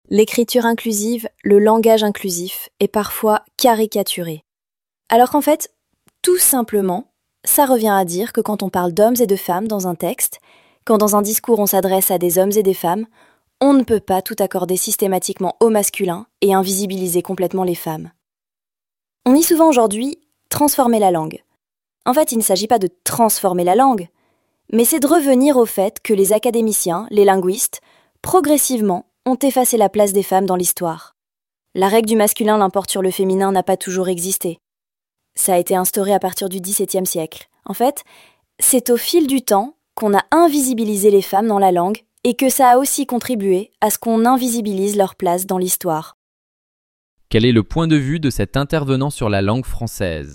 L'écriture inclusive, le langage inclusif est parfois caricaturé. Alors qu'en fait, tout simplement, ça revient à dire que quand on parle d'hommes et de femmes dans un texte, quand dans un discours on s'adresse à des hommes et des femmes, on ne peut pas tout accorder systématiquement au masculin et invisibiliser complètement les femmes. On dit souvent aujourd'hui « transformer la langue ». En fait, il ne s'agit pas de transformer la langue, mais c'est de revenir au fait que les académiciens, les linguistes, progressivement, ont effacé la place des femmes dans l'histoire. La règle du masculin l'emporte sur le féminin n'a pas toujours existé. Ça a été instauré à partir du XVIIe siècle. En fait, c'est au fil du temps qu'on a invisibilisé les femmes dans la langue et que ça a aussi contribué à ce qu'on invisibilise leur place dans l'histoire. Quel est le point de vue de cet intervenant sur la langue française ?